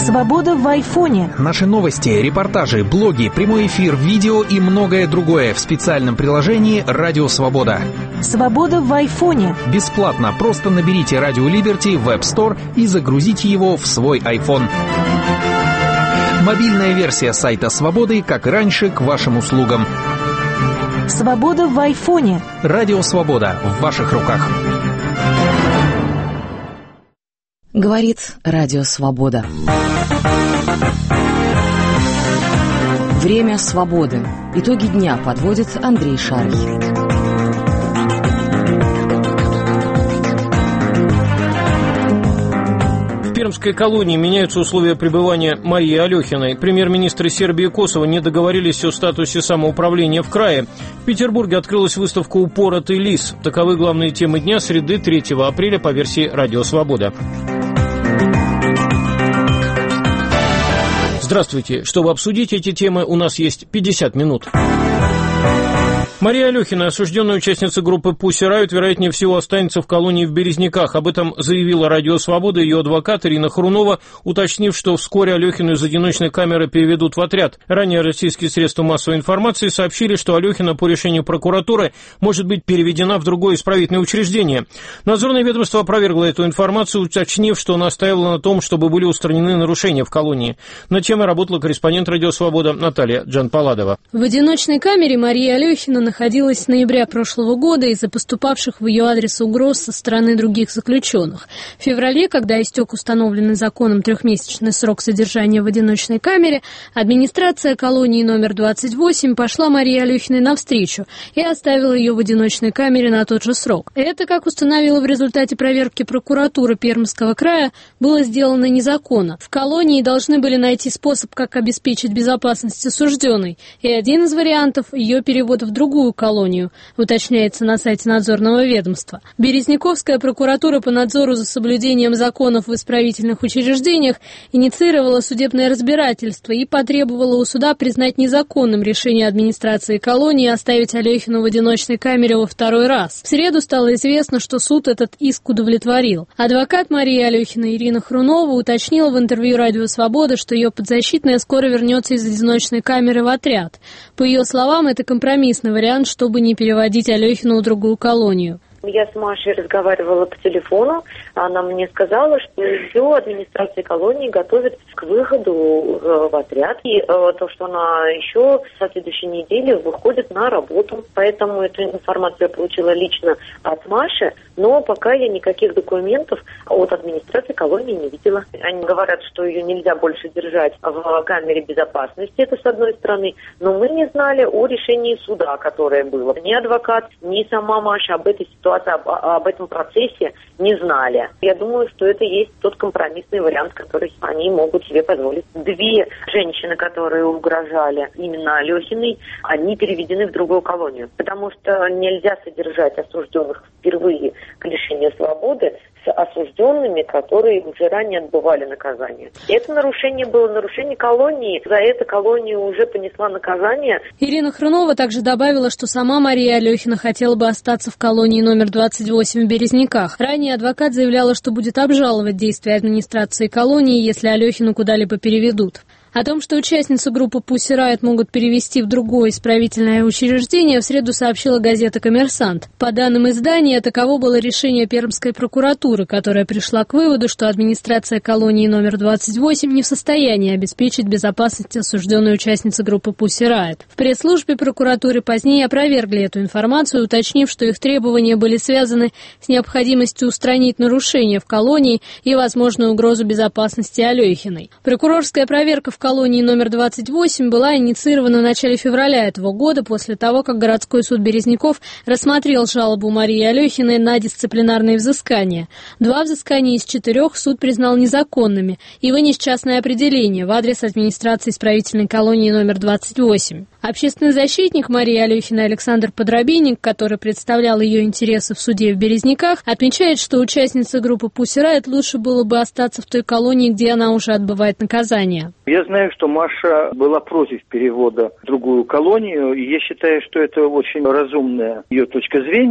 Свобода в айфоне. Наши новости, репортажи, блоги, прямой эфир, видео и многое другое в специальном приложении «Радио Свобода». Свобода в айфоне. Бесплатно. Просто наберите «Радио Либерти» в App Store и загрузите его в свой iPhone. Мобильная версия сайта «Свободы», как и раньше, к вашим услугам. Свобода в айфоне. «Радио Свобода» в ваших руках. Говорит Радио Свобода. Время свободы. Итоги дня подводит Андрей Шарль. В пермской колонии меняются условия пребывания Марии Алехиной. Премьер-министры Сербии и Косово не договорились о статусе самоуправления в крае. В Петербурге открылась выставка «Упоротый лис». Таковы главные темы дня среды 3 апреля по версии «Радио Свобода». Здравствуйте. Чтобы обсудить эти темы, у нас есть 50 минут. Мария Алехина, осужденная участница группы Pussy Riot, вероятнее всего останется в колонии в Березниках. Об этом заявила Радио Свобода ее адвокат Ирина Хрунова, уточнив, что вскоре Алехину из одиночной камеры переведут в отряд. Ранее российские средства массовой информации сообщили, что Алехина по решению прокуратуры может быть переведена в другое исправительное учреждение. Надзорное ведомство опровергло эту информацию, уточнив, что настаивало на том, чтобы были устранены нарушения в колонии. Над темой работала корреспондент Радио Свобода Наталья Джанпаладова. В одиночной камере Мария Алехина находилась с ноября прошлого года из-за поступавших в ее адрес угроз со стороны других заключенных. В феврале, когда истек установленный законом 3-месячный срок содержания в одиночной камере, администрация колонии номер 28 пошла Марии Алехиной навстречу и оставила ее в одиночной камере на тот же срок. Это, как установила в результате проверки прокуратуры Пермского края, было сделано незаконно. В колонии должны были найти способ, как обеспечить безопасность осужденной, и один из вариантов – ее перевод в другую колонию, уточняется на сайте надзорного ведомства. Березниковская прокуратура по надзору за соблюдением законов в исправительных учреждениях инициировала судебное разбирательство и потребовала у суда признать незаконным решение администрации колонии оставить Алехину в одиночной камере во второй раз. В среду стало известно, что суд этот иск удовлетворил. Адвокат Марии Алехиной Ирина Хрунова уточнила в интервью «Радио Свобода», что ее подзащитная скоро вернется из одиночной камеры в отряд. По ее словам, это компромиссный вариант, чтобы не переводить Алехину в другую колонию. Я с Машей разговаривала по телефону, она мне сказала, что ее администрация колонии готовит к выходу в отряд, и то, что она еще со следующей недели выходит на работу. Поэтому эту информацию я получила лично от Маши, но пока я никаких документов от администрации колонии не видела. Они говорят, что ее нельзя больше держать в камере безопасности, это с одной стороны, но мы не знали о решении суда, которое было. Ни адвокат, ни сама Маша об этой ситуации, об этом процессе не знали. Я думаю, что это есть тот компромиссный вариант, который они могут себе позволить. 2 женщины, которые угрожали именно Алехиной, они переведены в другую колонию, потому что нельзя содержать осужденных впервые к лишению свободы с осужденными, которые уже ранее отбывали наказание. Это нарушение было, нарушение колонии. За это колония уже понесла наказание. Ирина Хрунова также добавила, что сама Мария Алехина хотела бы остаться в колонии номер 28 в Березниках. Ранее адвокат заявляла, что будет обжаловать действия администрации колонии, если Алехину куда-либо переведут. О том, что участницу группы Pussy Riot могут перевести в другое исправительное учреждение, в среду сообщила газета «Коммерсант». По данным издания, таково было решение Пермской прокуратуры, которая пришла к выводу, что администрация колонии номер 28 не в состоянии обеспечить безопасность осужденной участницы группы Pussy Riot. В пресс-службе прокуратуры позднее опровергли эту информацию, уточнив, что их требования были связаны с необходимостью устранить нарушения в колонии и возможную угрозу безопасности Алехиной. Прокурорская проверка в колонии номер 28 была инициирована в начале февраля этого года после того, как городской суд Березников рассмотрел жалобу Марии Алехиной на дисциплинарные взыскания. 2 взыскания из 4 суд признал незаконными и вынес частное определение в адрес администрации исправительной колонии номер 28. Общественный защитник Марии Алехиной Александр Подробинник, который представлял ее интересы в суде в Березниках, отмечает, что участнице группы Pussy Riot лучше было бы остаться в той колонии, где она уже отбывает наказание. Я знаю, что Маша была против перевода в другую колонию, и я считаю, что это очень разумная ее точка зрения,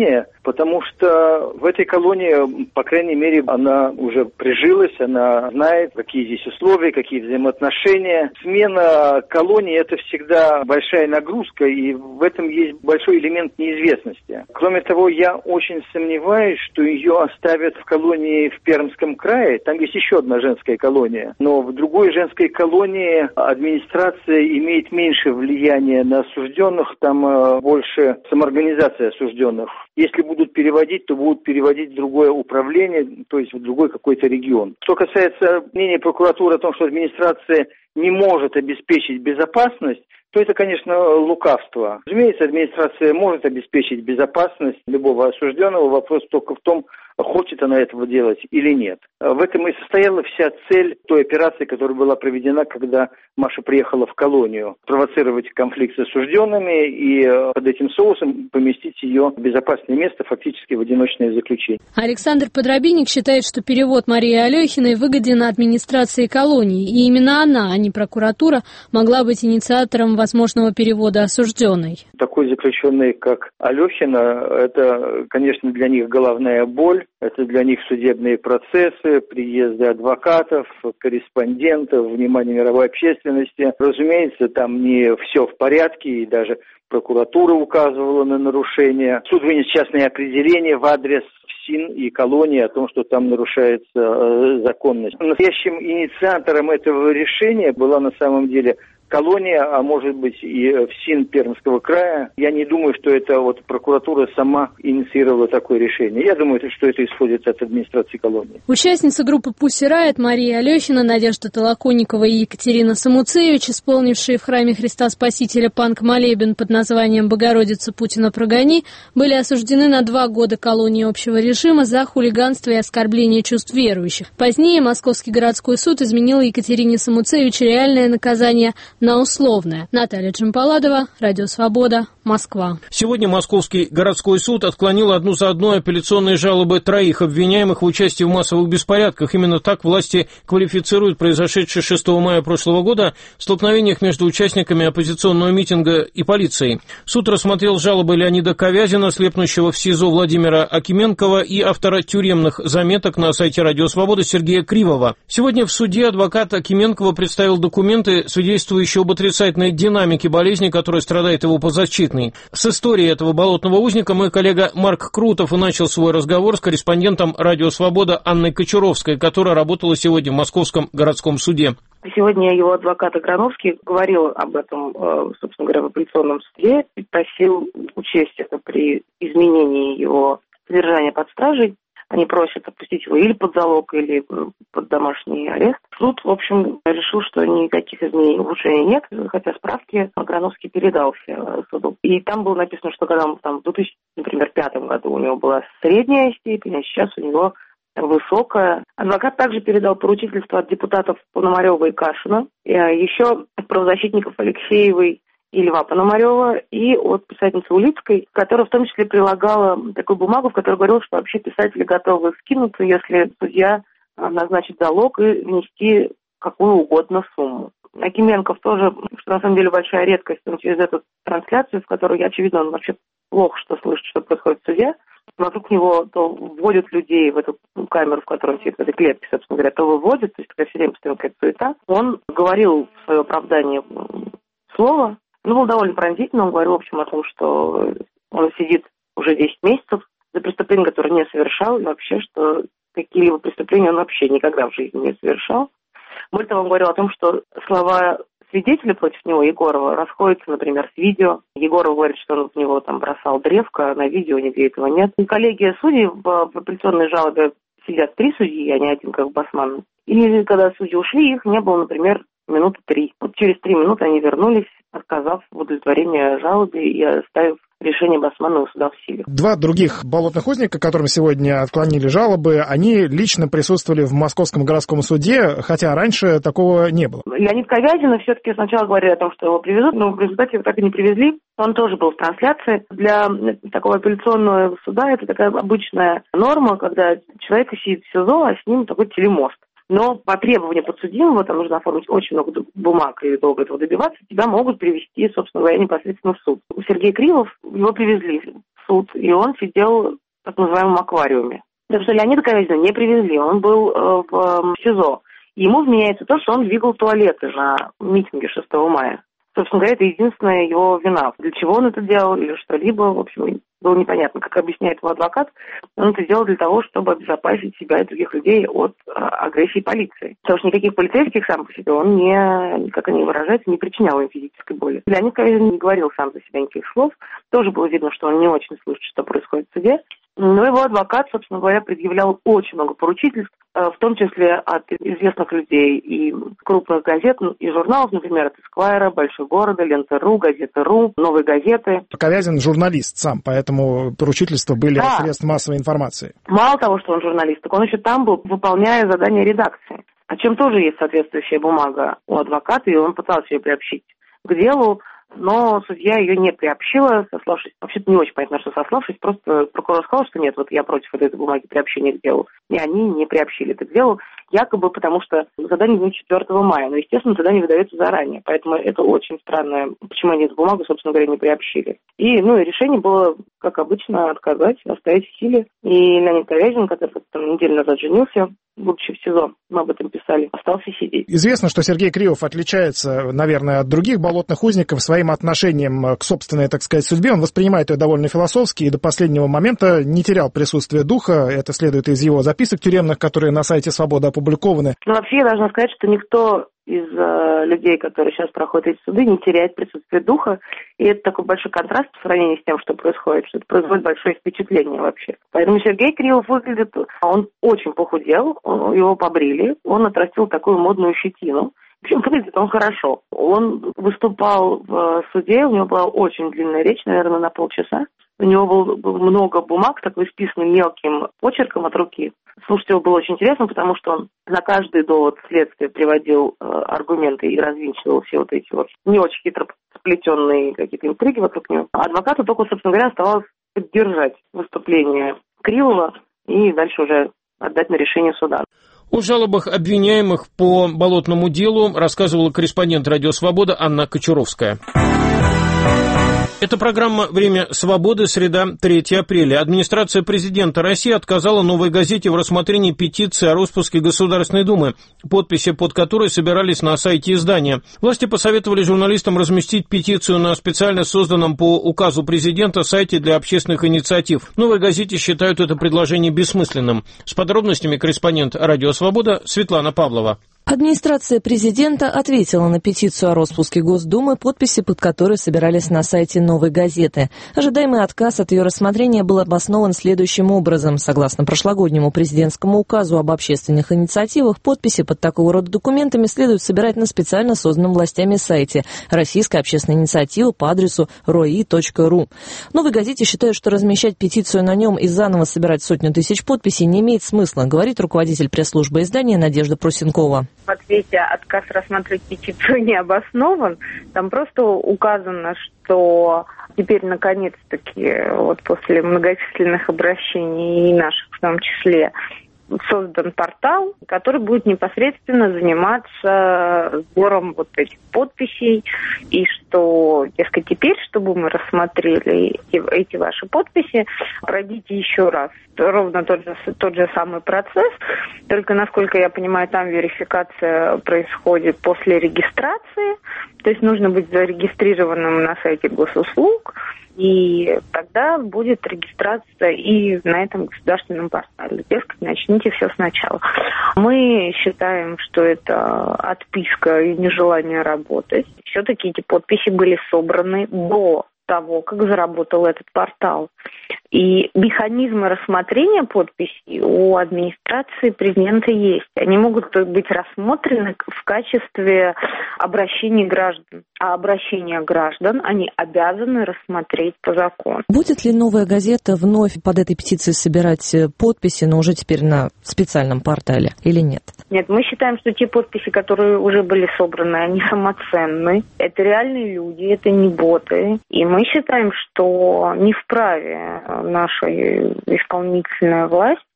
потому что в этой колонии, по крайней мере, она уже прижилась, она знает, какие здесь условия, какие взаимоотношения. Смена колонии – это всегда большая нагрузка, и в этом есть большой элемент неизвестности. Кроме того, я очень сомневаюсь, что ее оставят в колонии в Пермском крае. Там есть еще одна женская колония, но в другой женской колонии администрация имеет меньше влияния на осужденных, там больше самоорганизация осужденных. Если будут переводить, то будут переводить в другое управление, то есть в другой какой-то регион. Что касается мнения прокуратуры о том, что администрация не может обеспечить безопасность, то это, конечно, лукавство. Разумеется, администрация может обеспечить безопасность любого осужденного. Вопрос только в том, хочет она этого делать или нет. В этом и состояла вся цель той операции, которая была проведена, когда Маша приехала в колонию. Провоцировать конфликт с осужденными и под этим соусом поместить ее в безопасное место, фактически в одиночное заключение. Александр Подробинник считает, что перевод Марии Алехиной выгоден администрации колонии, и именно она, а не прокуратура, могла быть инициатором возможного перевода осужденной. Такой заключенный, как Алехина, это, конечно, для них головная боль. Это для них судебные процессы, приезды адвокатов, корреспондентов, внимание мировой общественности. Разумеется, там не все в порядке, и даже прокуратура указывала на нарушения. Суд вынес частное определение в адрес ФСИН и колонии о том, что там нарушается законность. Настоящим инициатором этого решения была на самом деле колония, а может быть и ФСИН Пермского края. Я не думаю, что это прокуратура сама инициировала такое решение. Я думаю, что это исходит от администрации колонии. Участницы группы Pussy Riot Мария Алехина, Надежда Толоконникова и Екатерина Самуцевич, исполнившие в храме Христа Спасителя панк-молебен под названием «Богородица, Путина прогони», были осуждены на 2 года колонии общего режима за хулиганство и оскорбление чувств верующих. Позднее Московский городской суд изменил Екатерине Самуцевич реальное наказание на условное. Наталья Джампаладова, Радио Свобода, Москва. Сегодня Московский городской суд отклонил одну за одной апелляционные жалобы 3 обвиняемых в участии в массовых беспорядках. Именно так власти квалифицируют произошедшее 6 мая прошлого года в столкновениях между участниками оппозиционного митинга и полицией. Суд рассмотрел жалобы Леонида Ковязина, слепнущего в СИЗО Владимира Акименкова, и автора тюремных заметок на сайте Радио Свобода Сергея Кривова. Сегодня в суде адвокат Акименкова представил документы, свидетельствующие об отрицательной динамике болезни, которой страдает его подзащитный. С историей этого болотного узника мой коллега Марк Крутов и начал свой разговор с корреспондентом Радио Свобода Анной Кочуровской, которая работала сегодня в Московском городском суде. Сегодня его адвокат Аграновский говорил об этом, собственно говоря, в апелляционном суде и просил учесть это при изменении его содержания под стражей. Они просят отпустить его или под залог, или под домашний арест. Суд, в общем, решил, что никаких изменений, улучшений нет, хотя справки Аграновский передал все суду. И там было написано, что когда он в 2005 году у него была средняя степень, а сейчас у него высокая. Адвокат также передал поручительство от депутатов Пономарева и Кашина, еще от правозащитников Алексеевой и Льва Пономарева, и от писательницы Улицкой, которая в том числе прилагала такую бумагу, в которой говорила, что вообще писатели готовы скинуться, если судья назначит залог и внести какую угодно сумму. Акименков тоже, что на самом деле большая редкость, он через эту трансляцию, в которой, очевидно, он вообще плохо что слышит, что происходит в суде. Вокруг него то вводят людей в эту камеру, в которой он сидит, в этой клетке, собственно говоря, то выводят, то есть такая все время постоянно какая-то суета. Он говорил в свое оправдание слово, был довольно пронзительно, он говорил, в общем, о том, что он сидит уже 10 месяцев за преступление, которое не совершал, и вообще, что какие-либо преступления он вообще никогда в жизни не совершал. Более того, он говорил о том, что слова свидетеля против него, Егорова, расходятся, например, с видео. Егоров говорит, что он в него бросал древко, а на видео нигде этого нет. И коллегия судей в апелляционной жалобе сидят 3 судьи, а не один, как Басман. И когда судьи ушли, их не было, например, минуты 3. Через 3 минуты они вернулись, отказав в удовлетворении жалобе и оставив решение Басманного суда в силе. 2 других болотных узника, которым сегодня отклонили жалобы, они лично присутствовали в Московском городском суде, хотя раньше такого не было. Леонид Ковязин все-таки сначала говорили о том, что его привезут, но в результате его так и не привезли. Он тоже был в трансляции. Для такого апелляционного суда это такая обычная норма, когда человек сидит в СИЗО, а с ним такой телемост. Но по требованию подсудимого, там нужно оформить очень много бумаг и долго этого добиваться, тебя могут привести, собственно говоря, непосредственно в суд. Сергей Кривов, его привезли в суд, и он сидел в так называемом аквариуме. Так что Леонида Ковязина не привезли, он был в СИЗО. Ему вменяется то, что он двигал туалеты на митинге 6 мая. Собственно говоря, это единственная его вина. Для чего он это делал или что-либо, в общем, было непонятно. Как объясняет его адвокат, он это делал для того, чтобы обезопасить себя и других людей от агрессии полиции. Потому что никаких полицейских сам по себе он не, как они выражаются, не причинял им физической боли. Леонид Ковязин не говорил сам за себя никаких слов. Тоже было видно, что он не очень слышит, что происходит в суде. Но его адвокат, собственно говоря, предъявлял очень много поручительств, в том числе от известных людей и крупных газет и журналов, например, от Эсквайра, Большой города, Лента.ру, Газета.ру, Новой газеты. Ковязин журналист сам, поэтому поручительства были от средств массовой информации. Мало того, что он журналист, так он еще там был, выполняя задания редакции, о чем тоже есть соответствующая бумага у адвоката, и он пытался ее приобщить к делу. Но судья ее не приобщила, сославшись, вообще-то не очень понятно, что сославшись, просто прокурор сказал, что нет, вот я против этой бумаги приобщения к делу, и они не приобщили это к делу, якобы потому что задание будет 4 мая, но, естественно, задание выдается заранее, поэтому это очень странно, почему они эту бумагу, собственно говоря, не приобщили. И решение было, как обычно, отказать, оставить в силе, и Леонид Ковязин, который неделю назад женился, будучи в СИЗО, мы об этом писали, остался сидеть. Известно, что Сергей Кривов отличается, наверное, от других болотных узников своим отношением к собственной, так сказать, судьбе. Он воспринимает ее довольно философски и до последнего момента не терял присутствия духа. Это следует из его записок тюремных, которые на сайте «Свобода» опубликованы. Вообще, я должна сказать, что никто из людей, которые сейчас проходят эти суды, не теряет присутствие духа. И это такой большой контраст по сравнению с тем, что происходит, что это производит большое впечатление вообще. Поэтому Сергей Кривов выглядит, он очень похудел, его побрили, он отрастил такую модную щетину. В общем, выглядит он хорошо. Он выступал в суде, у него была очень длинная речь, наверное, на полчаса. У него было много бумаг, такой исписанный мелким почерком от руки. Слушать его было очень интересно, потому что он на каждый довод следствия приводил аргументы и развенчивал все вот эти вот не очень хитро сплетенные какие-то интриги вокруг него. А адвокату только, собственно говоря, оставалось поддержать выступление Кривова и дальше уже отдать на решение суда. О жалобах обвиняемых по болотному делу рассказывала корреспондент «Радио Свобода» Анна Кочуровская. Это программа «Время свободы», среда, 3 апреля. Администрация президента России отказала «Новой газете» в рассмотрении петиции о распуске Государственной Думы, подписи под которой собирались на сайте издания. Власти посоветовали журналистам разместить петицию на специально созданном по указу президента сайте для общественных инициатив. «Новой газете» считают это предложение бессмысленным. С подробностями корреспондент «Радио Свобода» Светлана Павлова. Администрация президента ответила на петицию о распуске Госдумы, подписи под которой собирались на сайте «Новой газеты». Ожидаемый отказ от ее рассмотрения был обоснован следующим образом. Согласно прошлогоднему президентскому указу об общественных инициативах, подписи под такого рода документами следует собирать на специально созданном властями сайте «Российская общественная инициатива» по адресу roi.ru. «Новой газете» считают, что размещать петицию на нем и заново собирать сотню тысяч подписей не имеет смысла, говорит руководитель пресс-службы издания Надежда Прусенкова. В ответе отказ рассматривать петицию не обоснован. Там просто указано, что теперь наконец-таки, вот после многочисленных обращений и наших в том числе, создан портал, который будет непосредственно заниматься сбором вот этих подписей, и что, дескать, теперь, чтобы мы рассмотрели эти ваши подписи, пройдите еще раз ровно тот же самый процесс, только, насколько я понимаю, там верификация происходит после регистрации, то есть нужно быть зарегистрированным на сайте госуслуг, и тогда будет регистрация и на этом государственном портале. Дескать, начните все сначала. Мы считаем, что это отписка и нежелание работать. Все-таки эти подписи были собраны до того, как заработал этот портал. И механизмы рассмотрения подписей у администрации президента есть. Они могут быть рассмотрены в качестве обращений граждан. А обращения граждан они обязаны рассмотреть по закону. Будет ли «Новая газета» вновь под этой петицией собирать подписи, но уже теперь на специальном портале или нет? Нет, мы считаем, что те подписи, которые уже были собраны, они самоценны. Это реальные люди, это не боты. И мы считаем, что не вправе наша исполнительная власть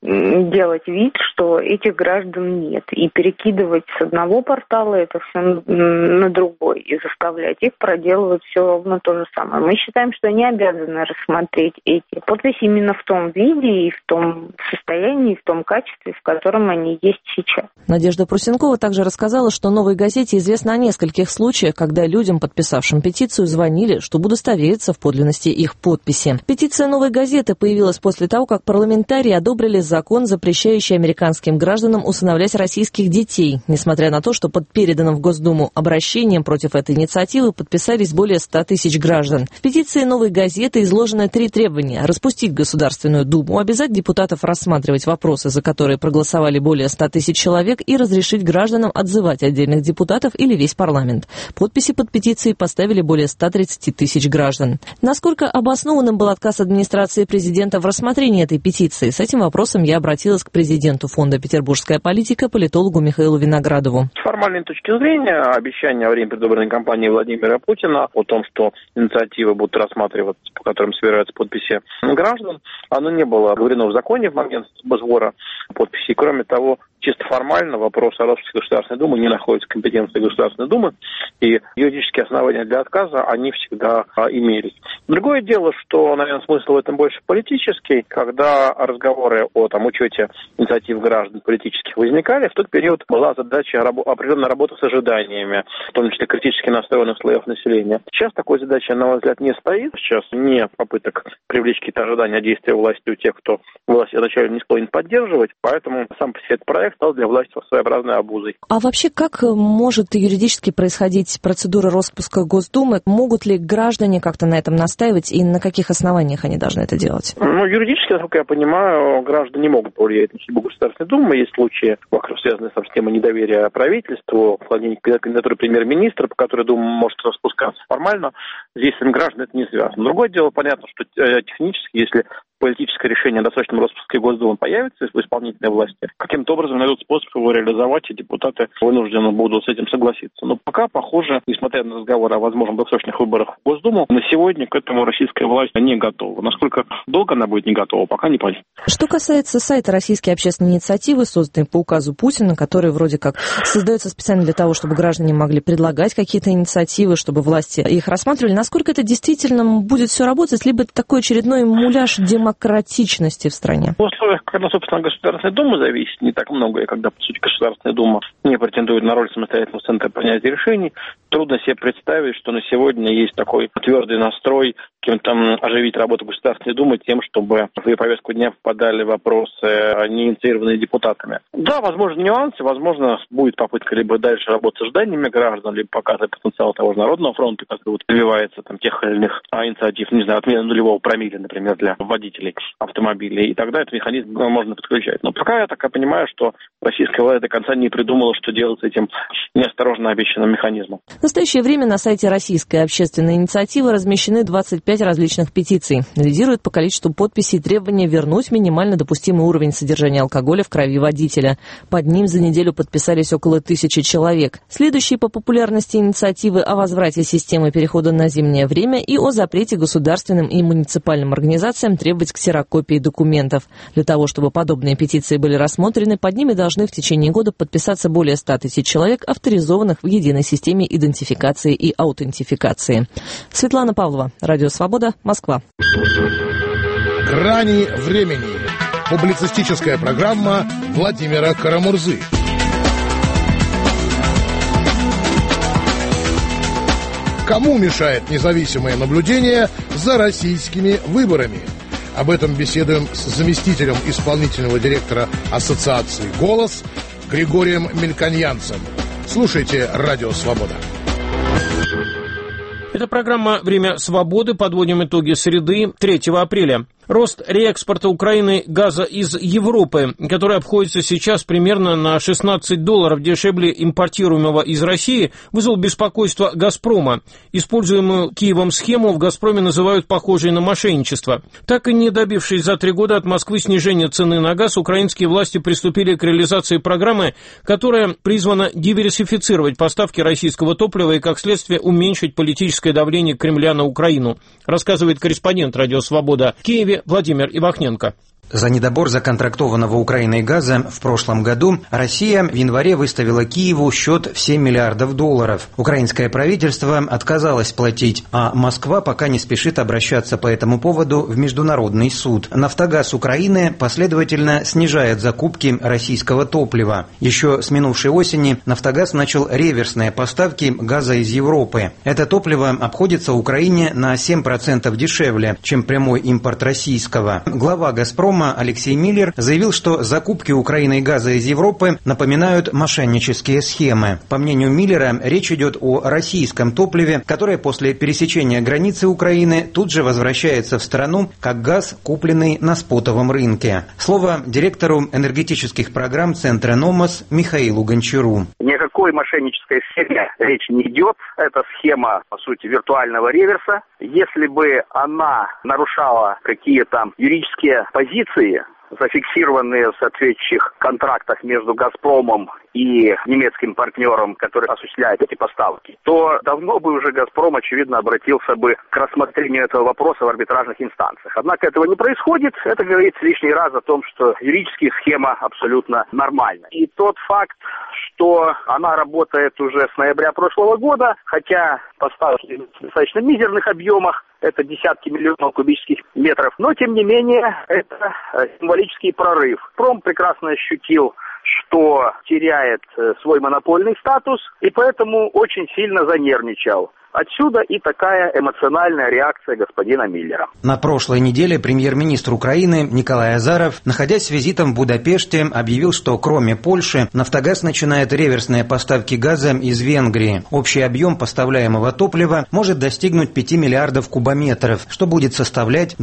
делать вид, что этих граждан нет. И перекидывать с одного портала это все на другой. И заставлять их проделывать все ровно то же самое. Мы считаем, что они обязаны рассмотреть эти подписи именно в том виде и в том состоянии, и в том качестве, в котором они есть сейчас. Надежда Прусенкова также рассказала, что «Новой газете» известно о нескольких случаях, когда людям, подписавшим петицию, звонили, чтобы удостовериться в подлинности их подписи. Петиция «Новой газеты» появилась после того, как парламентарии одобрили закон, запрещающий американским гражданам усыновлять российских детей, несмотря на то, что под переданным в Госдуму обращением против этой инициативы подписались более 100 тысяч граждан. В петиции «Новой газеты» изложены 3 требования: распустить Государственную Думу, обязать депутатов рассматривать вопросы, за которые проголосовали более 100 тысяч человек, и разрешить гражданам отзывать отдельных депутатов или весь парламент. Подписи под петицией поставили более 130 тысяч граждан. Насколько обоснованным был отказ администрации президента в рассмотрении этой петиции? С этим вопросом я обратилась к президенту фонда «Петербургская политика», политологу Михаилу Виноградову. С формальной точки зрения, обещание во время предвыборной кампании Владимира Путина о том, что инициативы будут рассматриваться, по которым собираются подписи граждан, оно не было оговорено в законе в момент сбора подписей. Кроме того, чисто формально вопрос о распуске Государственной Думы не находится в компетенции Государственной Думы, и юридические основания для отказа, они всегда имелись. Другое дело, что, наверное, смысл в этом больше политический, когда разговоры о учете инициатив граждан политических возникали, в тот период была задача определенной работы с ожиданиями, в том числе критически настроенных слоев населения. Сейчас такой задачи, на мой взгляд, не стоит. Сейчас нет попыток привлечь какие-то ожидания действия власти у тех, кто власть изначально не склонен поддерживать, поэтому сам по себе этот проект стал для власти своеобразной обузой. А вообще, как может юридически происходить процедура распуска Госдумы? Могут ли граждане как-то на этом настаивать и на каких основаниях они должны это делать? Юридически, насколько я понимаю, граждане не могут повлиять на судьбу Государственной Думы. Есть случаи, связанные с темой недоверия правительству, вкладение кандидатуры премьер-министра, по которой Дума может распускаться. Формально здесь с граждан это не связано. Другое дело, понятно, что технически, если политическое решение о досрочном распуске Госдумы появится в исполнительной власти, каким-то образом найдут способ его реализовать, и депутаты вынуждены будут с этим согласиться. Но пока, похоже, несмотря на разговоры о возможных досрочных выборах в Госдуму, на сегодня к этому российская власть не готова. Насколько долго она будет не готова, пока не понятно. Что касается сайта Российской общественной инициативы, созданной по указу Путина, который вроде как создается специально для того, чтобы граждане могли предлагать какие-то инициативы, чтобы власти их рассматривали, насколько это действительно будет все работать, либо это такой очередной муляж демократичности в стране? В условиях, когда, собственно, Государственная Дума зависит не так много, и когда, по сути, Государственная Дума не претендует на роль самостоятельного центра принятия решений, трудно себе представить, что на сегодня есть такой твердый настрой каким-то оживить работу Государственной Думы тем, чтобы в ее повестку дня попадали вопросы, не инициированные депутатами. Да, возможно, нюансы, возможно, будет попытка либо дальше работать с ожиданиями граждан, либо показывать потенциал того же Народного фронта, который добивается тех или иных инициатив, не знаю, отмены нулевого промилле, например, для водителей автомобилей, и тогда этот механизм можно подключать. Но пока я так понимаю, что российская власть до конца не придумала, что делать с этим неосторожно обещанным механизмом. В настоящее время на сайте Российской общественной инициативы размещены 25 различных петиций. Лидирует по количеству подписей требование вернуть минимально допустимый уровень содержания алкоголя в крови водителя. Под ним за неделю подписались около 1000 человек. Следующие по популярности инициативы о возврате системы перехода на зимнее время и о запрете государственным и муниципальным организациям требовать ксерокопии документов. Для того, чтобы подобные петиции были рассмотрены, под ними должны в течение года подписаться более 100 тысяч человек, авторизованных в единой системе идентификации и аутентификации. Светлана Павлова, Радио Свобода, Москва. «Грани времени». Публицистическая программа Владимира Карамурзы. Кому мешает независимое наблюдение за российскими выборами? Об этом беседуем с заместителем исполнительного директора Ассоциации «Голос» Григорием Мельконьянцем. Слушайте «Радио Свобода». Это программа «Время свободы». Подводим итоги среды 3 апреля. Рост реэкспорта Украины газа из Европы, который обходится сейчас примерно на $16 дешевле импортируемого из России, вызвал беспокойство «Газпрома». Используемую Киевом схему в «Газпроме» называют похожей на мошенничество. Так и не добившись за 3 года от Москвы снижения цены на газ, украинские власти приступили к реализации программы, которая призвана диверсифицировать поставки российского топлива и, как следствие, уменьшить политическое давление Кремля на Украину, рассказывает корреспондент «Радио Свобода» в Киеве Владимир Ивахненко. За недобор законтрактованного Украиной газа в прошлом году Россия в январе выставила Киеву счет в $7 миллиардов. Украинское правительство отказалось платить, а Москва пока не спешит обращаться по этому поводу в Международный суд. «Нафтогаз Украины» последовательно снижает закупки российского топлива. Еще с минувшей осени «Нафтогаз» начал реверсные поставки газа из Европы. Это топливо обходится Украине на 7% дешевле, чем прямой импорт российского. Глава «Газпрома» Алексей Миллер заявил, что закупки Украиной газа из Европы напоминают мошеннические схемы. По мнению Миллера, речь идет о российском топливе, которое после пересечения границы Украины тут же возвращается в страну, как газ, купленный на спотовом рынке. Слово директору энергетических программ Центра «Номос» Михаилу Гончару. Никакой мошеннической схеме речь не идет. Это схема, по сути, виртуального реверса. Если бы она нарушала какие-то юридические позиции, зафиксированные в соответствующих контрактах между «Газпромом» и немецким партнером, который осуществляет эти поставки, то давно бы уже «Газпром», очевидно, обратился бы к рассмотрению этого вопроса в арбитражных инстанциях. Однако этого не происходит. Это говорит лишний раз о том, что юридически схема абсолютно нормальна. И тот факт, что она работает уже с ноября прошлого года, хотя поставки в достаточно мизерных объемах, это десятки миллионов кубических метров, но тем не менее это символический прорыв. «Газпром» прекрасно ощутил, что теряет свой монопольный статус, и поэтому очень сильно занервничал. Отсюда и такая эмоциональная реакция господина Миллера. На прошлой неделе премьер-министр Украины Николай Азаров, находясь с визитом в Будапеште, объявил, что кроме Польши «Нафтогаз» начинает реверсные поставки газа из Венгрии. Общий объем поставляемого топлива может достигнуть 5 миллиардов кубометров, что будет составлять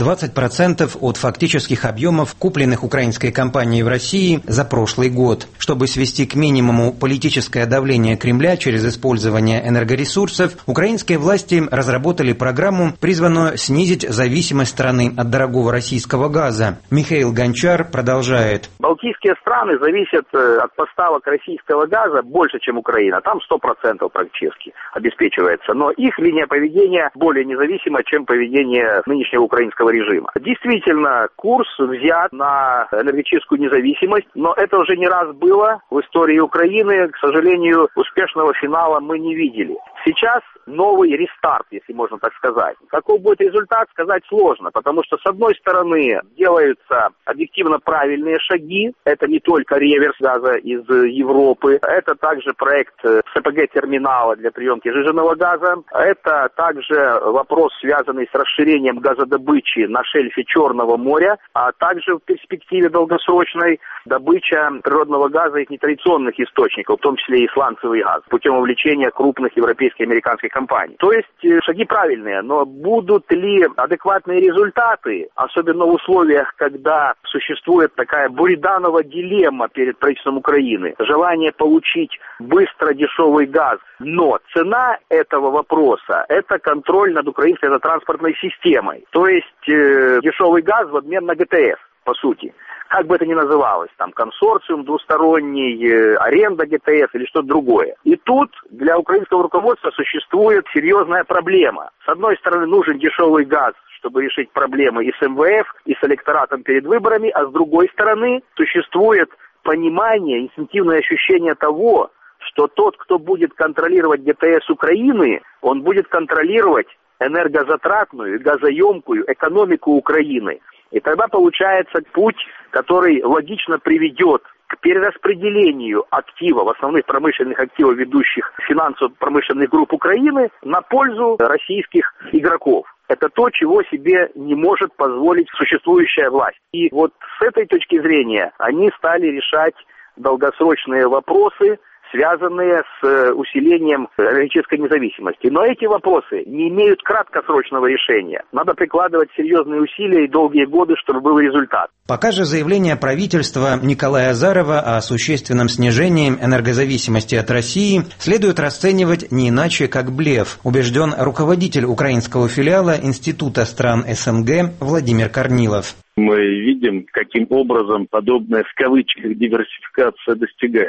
20% от фактических объемов, купленных украинской компанией в России за прошлый год. Чтобы свести к минимуму политическое давление Кремля через использование энергоресурсов, украинские власти разработали программу, призванную снизить зависимость страны от дорогого российского газа. Михаил Гончар продолжает. Балтийские страны зависят от поставок российского газа больше, чем Украина. Там 100% практически обеспечивается. Но их линия поведения более независима, чем поведение нынешнего украинского режима. Действительно, курс взят на энергетическую независимость, но это уже не раз было в истории Украины. К сожалению, успешного финала мы не видели. Сейчас новый рестарт, если можно так сказать. Какой будет результат, сказать сложно, потому что, с одной стороны, делаются объективно правильные шаги. Это не только реверс газа из Европы, это также проект СПГ-терминала для приемки сжиженного газа. Это также вопрос, связанный с расширением газодобычи на шельфе Черного моря, а также в перспективе долгосрочной добыча природного газа из нетрадиционных источников, в том числе и сланцевый газ, путем увлечения крупных европейских и американских компаний. То есть шаги правильные, но будут ли адекватные результаты, особенно в условиях, когда существует такая буриданова дилемма перед правительством Украины, желание получить быстро дешевый газ, но цена этого вопроса – это контроль над украинской транспортной системой, то есть дешевый газ в обмен на ГТС, по сути. Как бы это ни называлось, там консорциум двусторонний, аренда ГТС или что-то другое. И тут для украинского руководства существует серьезная проблема. С одной стороны, нужен дешевый газ, чтобы решить проблемы и с МВФ, и с электоратом перед выборами, а с другой стороны, существует понимание, инстинктивное ощущение того, что тот, кто будет контролировать ГТС Украины, он будет контролировать энергозатратную и газоемкую экономику Украины. И тогда получается путь, который логично приведет к перераспределению активов, основных промышленных активов ведущих финансово-промышленных групп Украины на пользу российских игроков. Это то, чего себе не может позволить существующая власть. И вот с этой точки зрения они стали решать долгосрочные вопросы, связанные с усилением энергетической независимости. Но эти вопросы не имеют краткосрочного решения. Надо прикладывать серьезные усилия и долгие годы, чтобы был результат. Пока же заявление правительства Николая Азарова о существенном снижении энергозависимости от России следует расценивать не иначе, как блеф, убежден руководитель украинского филиала Института стран СНГ Владимир Корнилов. Мы видим, каким образом подобная в кавычках диверсификация достигается.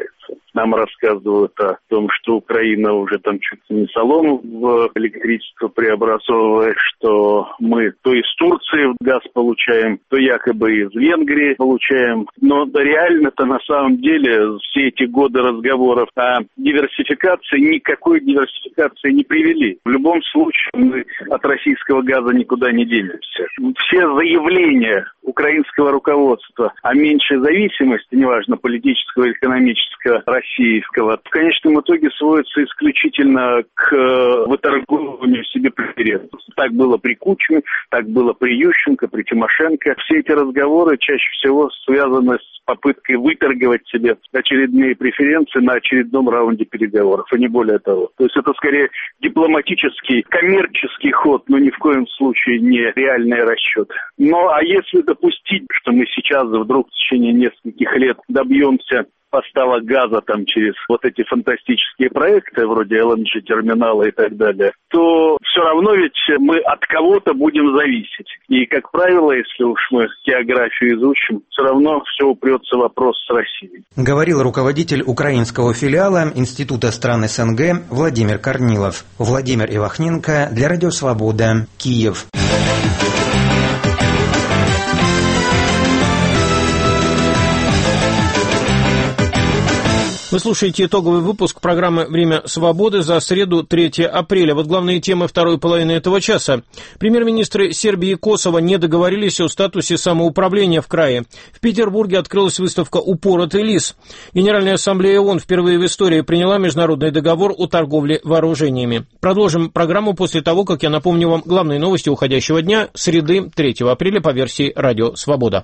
нам рассказывают о том, что Украина уже там чуть ли не солому в электричество преобразовывает, что мы то из Турции газ получаем, то якобы из Венгрии получаем. Но реально-то на самом деле все эти годы разговоров о диверсификации никакой диверсификации не привели. В любом случае мы от российского газа никуда не денемся. Все заявления украинского руководства о меньшей зависимости, неважно, политического или экономического, российского, в конечном итоге сводится исключительно к выторговыванию себе преференций. Так было при Кучме, так было при Ющенко, при Тимошенко. Все эти разговоры чаще всего связаны с попыткой выторговать себе очередные преференции на очередном раунде переговоров, и не более того. То есть это скорее дипломатический, коммерческий ход, но ни в коем случае не реальный расчет. Ну а если допустить, что мы сейчас вдруг в течение нескольких лет добьемся поставок газа там через вот эти фантастические проекты вроде LNG-терминала и так далее, то все равно ведь мы от кого-то будем зависеть. И, как правило, если уж мы географию изучим, все равно все упрется в вопрос с Россией. Говорил руководитель украинского филиала Института стран СНГ Владимир Корнилов. Владимир Ивахненко для Радио Свобода, Киев. Вы слушаете итоговый выпуск программы «Время свободы» за среду, 3 апреля. Вот главные темы второй половины этого часа. Премьер-министры Сербии и Косово не договорились о статусе самоуправления в крае. В Петербурге открылась выставка «Упоротый лис». Генеральная ассамблея ООН впервые в истории приняла международный договор о торговле вооружениями. Продолжим программу после того, как я напомню вам главные новости уходящего дня, среды, 3 апреля по версии «Радио Свобода».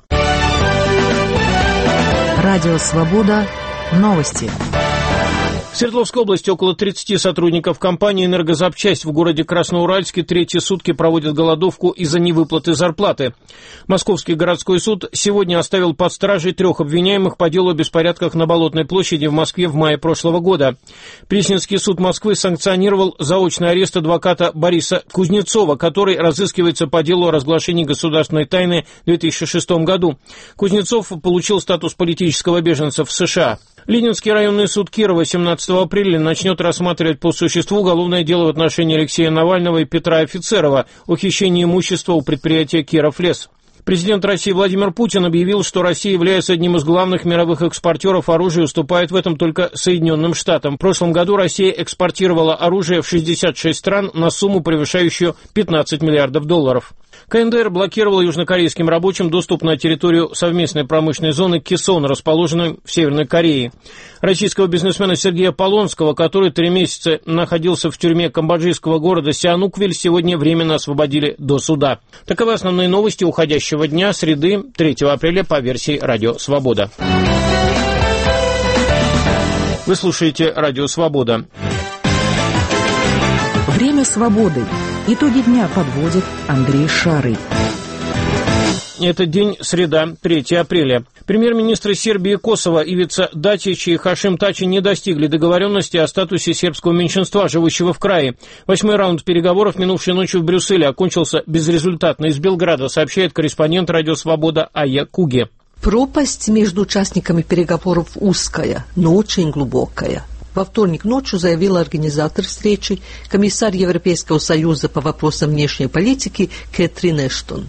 Радио Свобода. Новости. В Свердловской области около 30 сотрудников компании «Энергозапчасть» в городе Красноуральске третьи сутки проводят голодовку из-за невыплаты зарплаты. Московский городской суд сегодня оставил под стражей 3 обвиняемых по делу о беспорядках на Болотной площади в Москве в мае прошлого года. Пресненский суд Москвы санкционировал заочный арест адвоката Бориса Кузнецова, который разыскивается по делу о разглашении государственной тайны в 2006 году. Кузнецов получил статус политического беженца в США. Ленинский районный суд Кирова 17 апреля начнет рассматривать по существу уголовное дело в отношении Алексея Навального и Петра Офицерова о хищении имущества у предприятия «Кировлес». Президент России Владимир Путин объявил, что Россия является одним из главных мировых экспортеров оружия и уступает в этом только Соединенным Штатам. В прошлом году Россия экспортировала оружие в 66 стран на сумму, превышающую $15 миллиардов. КНДР блокировала южнокорейским рабочим доступ на территорию совместной промышленной зоны Кесон, расположенной в Северной Корее. Российского бизнесмена Сергея Полонского, который 3 месяца находился в тюрьме камбоджийского города Сиануквиль, сегодня временно освободили до суда. Таковы основные новости уходящего дня, среды, 3 апреля по версии «Радио Свобода». Вы слушаете «Радио Свобода». Время свободы. Итоги дня подводит Андрей Шарый. Это день среда, 3 апреля. Премьер-министры Сербии и Косово Ивица Дачич и Хашим Тачи не достигли договоренности о статусе сербского меньшинства, живущего в крае. 8-й раунд переговоров, минувшей ночью в Брюсселе, окончился безрезультатно. Из Белграда сообщает корреспондент «Радио Свобода» Ая Куге. Пропасть между участниками переговоров узкая, но очень глубокая. Во вторник ночью заявил организатор встречи, комиссар Европейского союза по вопросам внешней политики Кэтрин Эштон.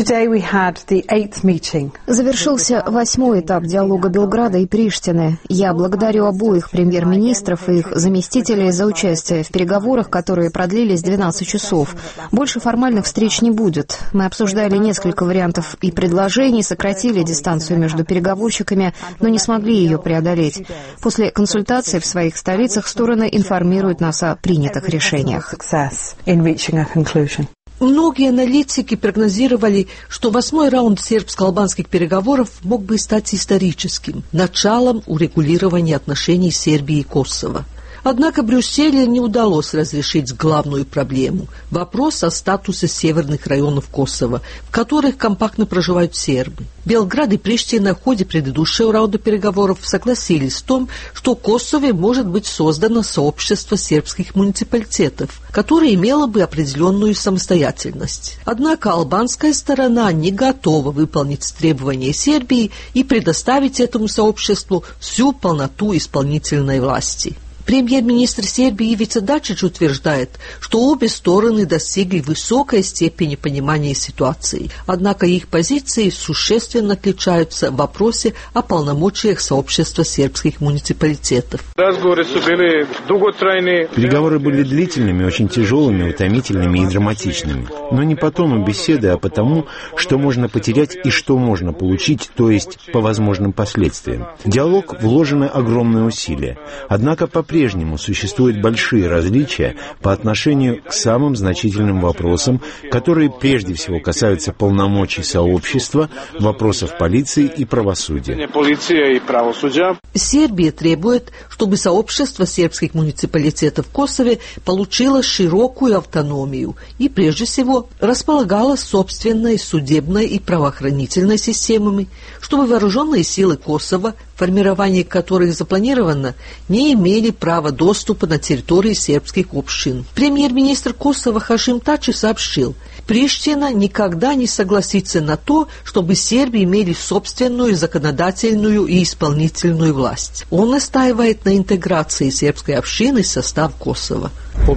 Завершился 8-й этап диалога Белграда и Приштины. Я благодарю обоих премьер-министров и их заместителей за участие в переговорах, которые продлились 12 часов. Больше формальных встреч не будет. Мы обсуждали несколько вариантов и предложений, сократили дистанцию между переговорщиками, но не смогли ее преодолеть. После консультаций в своих столицах стороны информируют нас о принятых решениях. Многие аналитики прогнозировали, что 8-й раунд сербско-албанских переговоров мог бы стать историческим, началом урегулирования отношений Сербии и Косово. Однако Брюсселю не удалось разрешить главную проблему – вопрос о статусе северных районов Косово, в которых компактно проживают сербы. Белград и Приштина в ходе предыдущего раунда переговоров согласились в том, что в Косове может быть создано сообщество сербских муниципалитетов, которое имело бы определенную самостоятельность. Однако албанская сторона не готова выполнить требования Сербии и предоставить этому сообществу всю полноту исполнительной власти. Премьер-министр Сербии Ивица Дачич утверждает, что обе стороны достигли высокой степени понимания ситуации, однако их позиции существенно отличаются в вопросе о полномочиях сообщества сербских муниципалитетов. Переговоры были длительными, очень тяжелыми, утомительными и драматичными. Но не по тону беседы, а потому, что можно потерять и что можно получить, то есть по возможным последствиям. В диалог вложены огромные усилия. Однако по-прежнему существуют большие различия по отношению к самым значительным вопросам, которые прежде всего касаются полномочий сообщества, вопросов полиции и правосудия. Сербия требует, чтобы сообщество сербских муниципалитетов в Косове получило широкую автономию и, прежде всего, располагало собственной судебной и правоохранительной системами, чтобы вооруженные силы Косово, формирование которых запланировано, не имели права доступа на территории сербских общин. Премьер-министр Косово Хашим Тачи сообщил, Приштина никогда не согласится на то, чтобы сербы имели собственную законодательную и исполнительную власть. Он настаивает на интеграции сербской общины в состав Косово.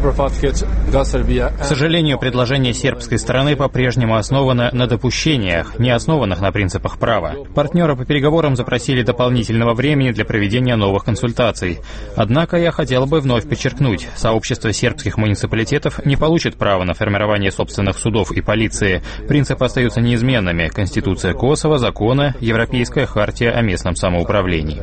К сожалению, предложение сербской стороны по-прежнему основано на допущениях, не основанных на принципах права. Партнеры по переговорам запросили дополнительного времени для проведения новых консультаций. Однако я хотел бы вновь подчеркнуть, сообщество сербских муниципалитетов не получит права на формирование собственных судов и полиции. Принципы остаются неизменными. Конституция Косово, законы, Европейская хартия о местном самоуправлении.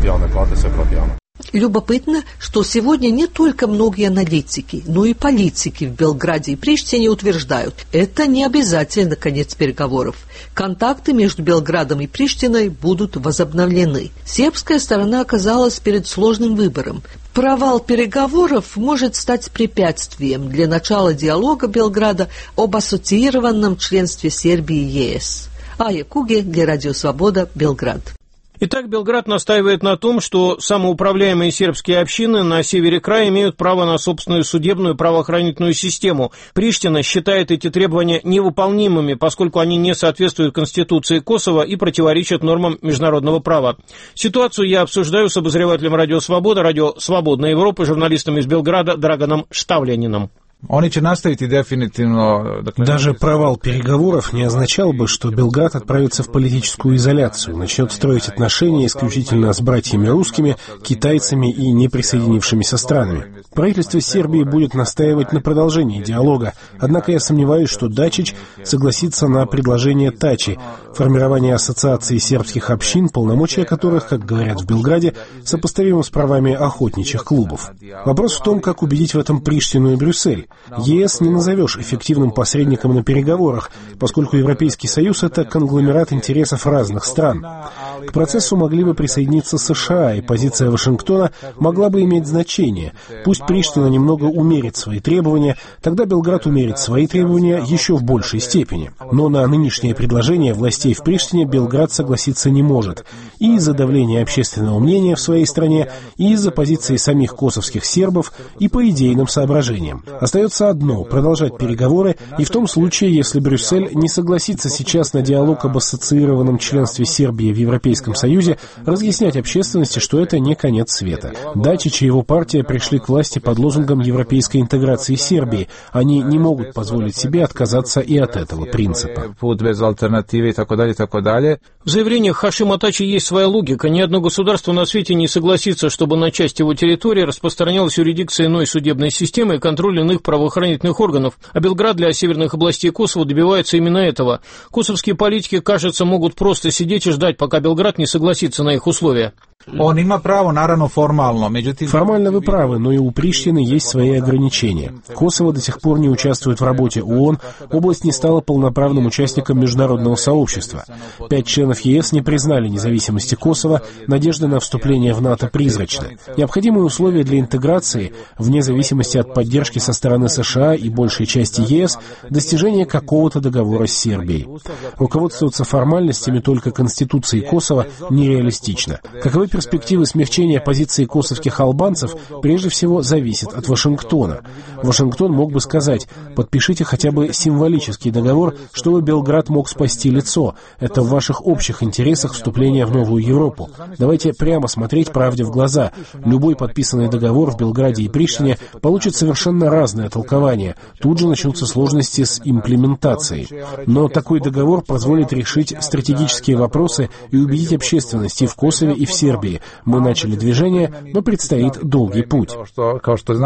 Любопытно, что сегодня не только многие аналитики, но и политики в Белграде и Приштине утверждают, это не обязательно конец переговоров. Контакты между Белградом и Приштиной будут возобновлены. Сербская сторона оказалась перед сложным выбором. Провал переговоров может стать препятствием для начала диалога Белграда об ассоциированном членстве Сербии в ЕС. Ая Куге для Радио Свобода, Белград. Итак, Белград настаивает на том, что самоуправляемые сербские общины на севере края имеют право на собственную судебную правоохранительную систему. Приштина считает эти требования невыполнимыми, поскольку они не соответствуют Конституции Косово и противоречат нормам международного права. Ситуацию я обсуждаю с обозревателем Радио Свобода, Радио Свободная Европа, журналистом из Белграда Дрaganom Štavljaninom. Даже провал переговоров не означал бы, что Белград отправится в политическую изоляцию, начнет строить отношения исключительно с братьями русскими, китайцами и неприсоединившимися странами. Правительство Сербии будет настаивать на продолжении диалога, однако я сомневаюсь, что Дачич согласится на предложение Тачи, формирование ассоциации сербских общин, полномочия которых, как говорят в Белграде, сопоставимы с правами охотничьих клубов. Вопрос в том, как убедить в этом Приштину и Брюссель. ЕС не назовешь эффективным посредником на переговорах, поскольку Европейский Союз — это конгломерат интересов разных стран. К процессу могли бы присоединиться США, и позиция Вашингтона могла бы иметь значение. Пусть Приштина немного умерит свои требования, тогда Белград умерит свои требования еще в большей степени. Но на нынешнее предложение властей в Приштине Белград согласиться не может. И из-за давления общественного мнения в своей стране, и из-за позиции самих косовских сербов, и по идейным соображениям. Остается одно — продолжать переговоры, и в том случае, если Брюссель не согласится сейчас на диалог об ассоциированном членстве Сербии в Европейском Союзе, разъяснять общественности, что это не конец света. Дачич и его партия пришли к власти под лозунгом европейской интеграции Сербии. Они не могут позволить себе отказаться и от этого принципа. В заявлениях Хашима Тачи есть своя логика. Ни одно государство на свете не согласится, чтобы на часть его территории распространялась юрисдикция иной судебной системы и контроль иных правоохранительных органов. А Белград для северных областей Косово добивается именно этого. Косовские политики, кажется, могут просто сидеть и ждать, пока Белград не согласится на их условия. Формально вы правы, но и у Приштины есть свои ограничения. Косово до сих пор не участвует в работе ООН, область не стала полноправным участником международного сообщества. 5 членов ЕС не признали независимости Косово, надежды на вступление в НАТО призрачны. Необходимые условия для интеграции, вне зависимости от поддержки со стороны США и большей части ЕС, достижение какого-то договора с Сербией. Руководствоваться формальностями только Конституции Косово нереалистично. Каковы перспективы смягчения позиции косовских албанцев, прежде всего зависит от Вашингтона. Вашингтон мог бы сказать: подпишите хотя бы символический договор, чтобы Белград мог спасти лицо. Это в ваших общих интересах вступления в новую Европу. Давайте прямо смотреть правде в глаза. Любой подписанный договор в Белграде и Приштине получит совершенно разное толкование. Тут же начнутся сложности с имплементацией. Но такой договор позволит решить стратегические вопросы и убедить общественность и в Косове, и в Сербии. Мы начали движение, но предстоит долгий путь. В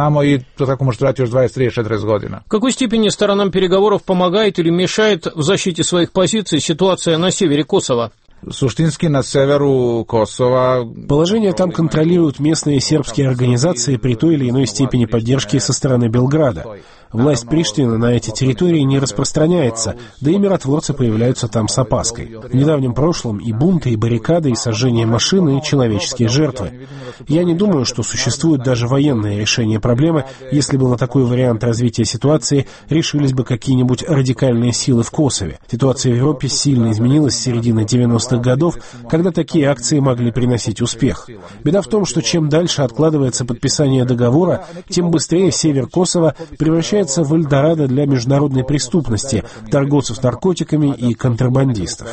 какой степени сторонам переговоров помогает или мешает в защите своих позиций ситуация на севере Косово? На северу Косово положение там контролируют местные сербские организации при той или иной степени поддержки со стороны Белграда. Власть Приштины на эти территории не распространяется, да и миротворцы появляются там с опаской. В недавнем прошлом и бунты, и баррикады, и сожжение машин, и человеческие жертвы. Я не думаю, что существует даже военное решение проблемы, если бы на такой вариант развития ситуации решились бы какие-нибудь радикальные силы в Косове. Ситуация в Европе сильно изменилась с середины 90-х годов, когда такие акции могли приносить успех. Беда в том, что чем дальше откладывается подписание договора, тем быстрее север Косово превращается в Эльдорадо для международной преступности, торговцев наркотиками и контрабандистов.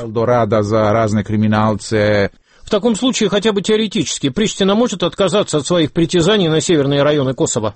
В таком случае, хотя бы теоретически, Приштина может отказаться от своих притязаний на северные районы Косово?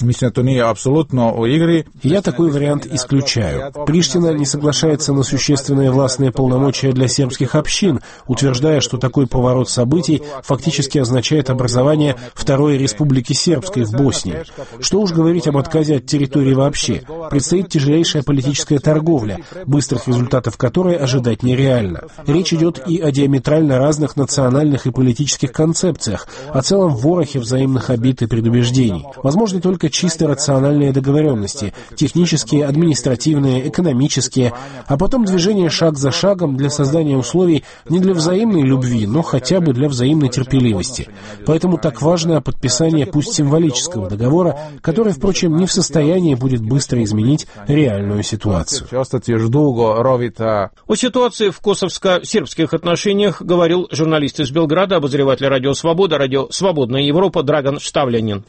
Я такой вариант исключаю. Приштина не соглашается на существенные властные полномочия для сербских общин, утверждая, что такой поворот событий фактически означает образование Второй Республики Сербской в Боснии. Что уж говорить об отказе от территории вообще. Предстоит тяжелейшая политическая торговля, быстрых результатов которой ожидать нереально. Речь идет и о диаметрально разных национальных и политических концепциях, о целом ворохе взаимных обид и предубеждений. Возможно, только чисто рациональные договоренности, технические, административные, экономические, а потом движение шаг за шагом для создания условий не для взаимной любви, но хотя бы для взаимной терпеливости. Поэтому так важно подписание пусть символического договора, который, впрочем, не в состоянии будет быстро изменить реальную ситуацию. О ситуации в косовско-сербских отношениях говорил журналист из Белграда, обозреватель радио «Свобода», радио «Свободная Европа» Драган Штавлянин.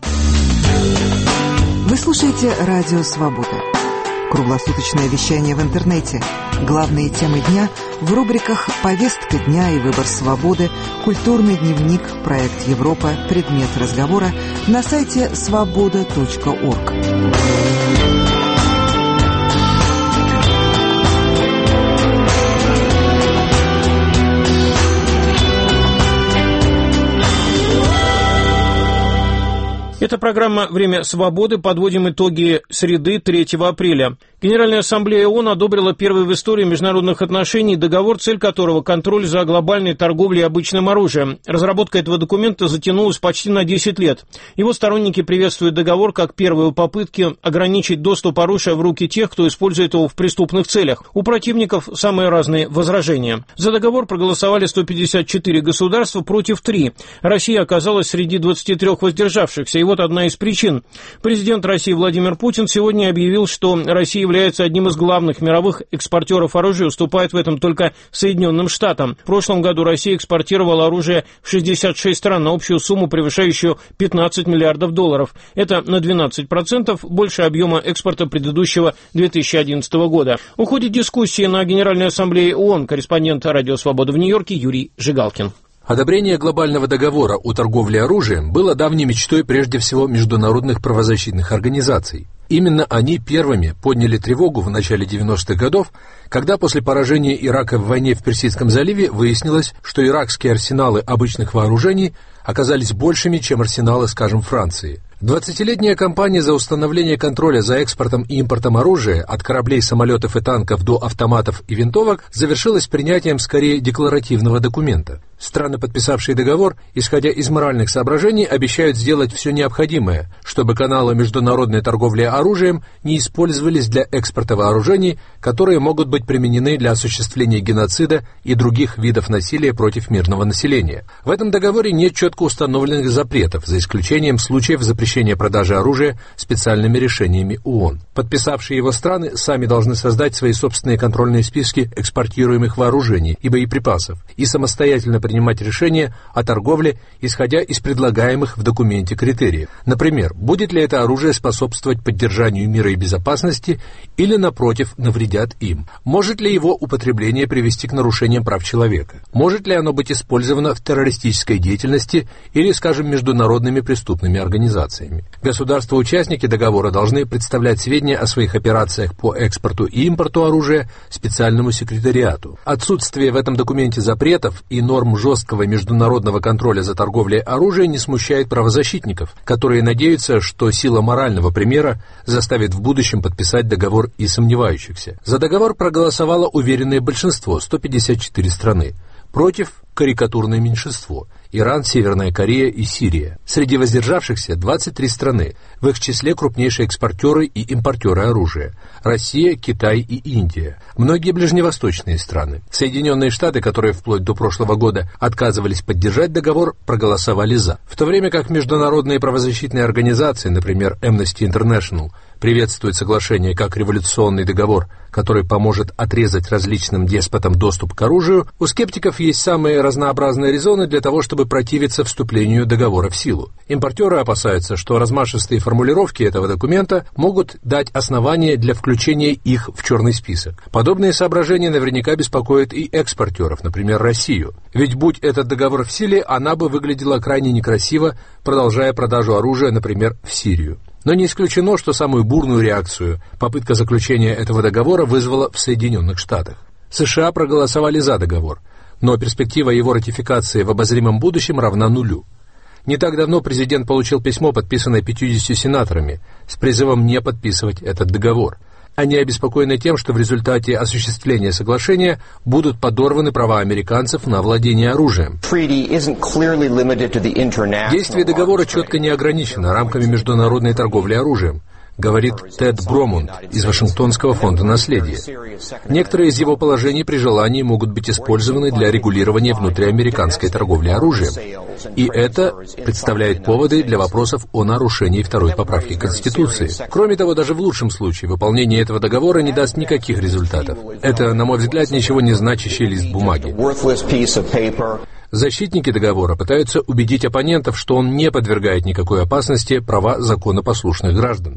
Вы слушаете «Радио Свобода». Круглосуточное вещание в интернете. Главные темы дня в рубриках «Повестка дня» и «Выбор свободы», «Культурный дневник», «Проект Европа», «Предмет разговора» на сайте svoboda.org. Это программа «Время свободы». Подводим итоги среды 3 апреля. Генеральная ассамблея ООН одобрила первый в истории международных отношений договор, цель которого – контроль за глобальной торговлей обычным оружием. Разработка этого документа затянулась почти на 10 лет. Его сторонники приветствуют договор как первую попытку ограничить доступ оружия в руки тех, кто использует его в преступных целях. У противников самые разные возражения. За договор проголосовали 154 государства против 3. Россия оказалась среди 23 воздержавшихся. И вот одна из причин. Президент России Владимир Путин сегодня объявил, что Россия является одним из главных мировых экспортеров оружия, уступает в этом только Соединенным Штатам. В прошлом году Россия экспортировала оружие в 66 стран на общую сумму, превышающую $15 миллиардов. Это на 12% больше объема экспорта предыдущего 2011 года. Уходит дискуссии на Генеральной ассамблее ООН. Корреспондент «Радио Свобода» в Нью-Йорке Юрий Жигалкин. Одобрение глобального договора о торговле оружием было давней мечтой прежде всего международных правозащитных организаций. Именно они первыми подняли тревогу в начале 90-х годов, когда после поражения Ирака в войне в Персидском заливе выяснилось, что иракские арсеналы обычных вооружений оказались большими, чем арсеналы, скажем, Франции. 20-летняя кампания за установление контроля за экспортом и импортом оружия от кораблей, самолетов и танков до автоматов и винтовок завершилась принятием скорее декларативного документа. Страны, подписавшие договор, исходя из моральных соображений, обещают сделать все необходимое, чтобы каналы международной торговли оружием не использовались для экспорта вооружений, которые могут быть применены для осуществления геноцида и других видов насилия против мирного населения. В этом договоре нет четко установленных запретов, за исключением случаев запрещения продажи оружия специальными решениями ООН. Подписавшие его страны сами должны создать свои собственные контрольные списки экспортируемых вооружений и боеприпасов и самостоятельно принимать решения о торговле, исходя из предлагаемых в документе критериев. Например, будет ли это оружие способствовать поддержанию мира и безопасности или, напротив, навредят им? Может ли его употребление привести к нарушениям прав человека? Может ли оно быть использовано в террористической деятельности или, скажем, международными преступными организациями? Государства-участники договора должны представлять сведения о своих операциях по экспорту и импорту оружия специальному секретариату. Отсутствие в этом документе запретов и норм жесткого международного контроля за торговлей оружием не смущает правозащитников, которые надеются, что сила морального примера заставит в будущем подписать договор и сомневающихся. За договор проголосовало уверенное большинство – 154 страны. Против – карикатурное меньшинство – Иран, Северная Корея и Сирия. Среди воздержавшихся 23 страны, в их числе крупнейшие экспортеры и импортеры оружия – Россия, Китай и Индия. Многие ближневосточные страны. Соединенные Штаты, которые вплоть до прошлого года отказывались поддержать договор, проголосовали «за». В то время как международные правозащитные организации, например, Amnesty International, приветствуют соглашение как революционный договор, который поможет отрезать различным деспотам доступ к оружию, у скептиков есть самые разнообразные резоны для того, чтобы противиться вступлению договора в силу. Импортеры опасаются, что размашистые формулировки этого документа могут дать основания для включения их в черный список. Подобные соображения наверняка беспокоят и экспортеров, например, Россию. Ведь будь этот договор в силе, она бы выглядела крайне некрасиво, продолжая продажу оружия, например, в Сирию. Но не исключено, что самую бурную реакцию попытка заключения этого договора вызвала в Соединенных Штатах. США проголосовали за договор, но перспектива его ратификации в обозримом будущем равна нулю. Не так давно президент получил письмо, подписанное 50 сенаторами, с призывом не подписывать этот договор. Они обеспокоены тем, что в результате осуществления соглашения будут подорваны права американцев на владение оружием. Действие договора четко не ограничено рамками международной торговли оружием, говорит Тед Бромунд из Вашингтонского фонда наследия. Некоторые из его положений при желании могут быть использованы для регулирования внутриамериканской торговли оружием. И это представляет поводы для вопросов о нарушении второй поправки Конституции. Кроме того, даже в лучшем случае выполнение этого договора не даст никаких результатов. Это, на мой взгляд, ничего не значащий лист бумаги. Защитники договора пытаются убедить оппонентов, что он не подвергает никакой опасности права законопослушных граждан.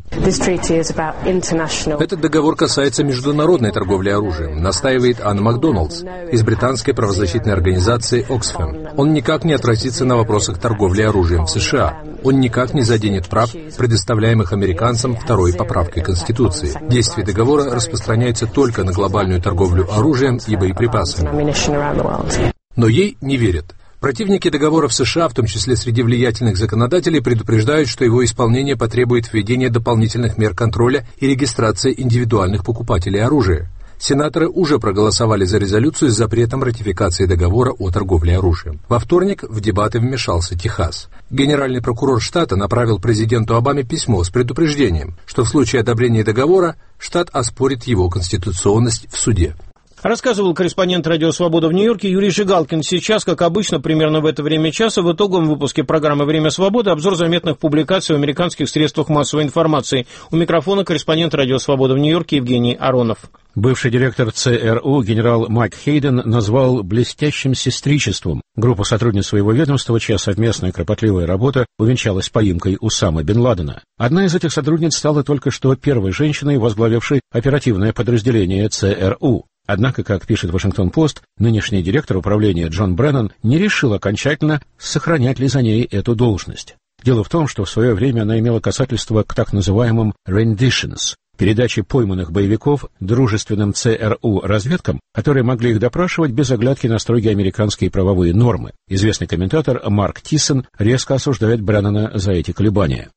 Этот договор касается международной торговли оружием, настаивает Анна Макдоналдс из британской правозащитной организации Oxfam. Он никак не отразится на вопросах торговли оружием в США. Он никак не заденет прав, предоставляемых американцам второй поправкой Конституции. Действие договора распространяется только на глобальную торговлю оружием и боеприпасами. Но ей не верят. Противники договора в США, в том числе среди влиятельных законодателей, предупреждают, что его исполнение потребует введения дополнительных мер контроля и регистрации индивидуальных покупателей оружия. Сенаторы уже проголосовали за резолюцию с запретом ратификации договора о торговле оружием. Во вторник в дебаты вмешался Техас. Генеральный прокурор штата направил президенту Обаме письмо с предупреждением, что в случае одобрения договора штат оспорит его конституционность в суде. Рассказывал корреспондент «Радио Свобода» в Нью-Йорке Юрий Жигалкин. Сейчас, как обычно, примерно в это время часа, в итоговом выпуске программы «Время свободы» обзор заметных публикаций в американских средствах массовой информации. У микрофона корреспондент «Радио Свобода» в Нью-Йорке Евгений Аронов. Бывший директор ЦРУ генерал Майк Хейден назвал блестящим сестричеством группу сотрудниц своего ведомства, чья совместная кропотливая работа увенчалась поимкой Усамы бен Ладена. Одна из этих сотрудниц стала только что первой женщиной, возглавившей оперативное подразделение ЦРУ. Однако, как пишет «Вашингтон-Пост», нынешний директор управления Джон Бреннан не решил окончательно, сохранять ли за ней эту должность. Дело в том, что в свое время она имела касательство к так называемым renditions, передачи пойманных боевиков дружественным ЦРУ разведкам, которые могли их допрашивать без оглядки на строгие американские правовые нормы. Известный комментатор Марк Тиссон резко осуждает Бреннана за эти колебания.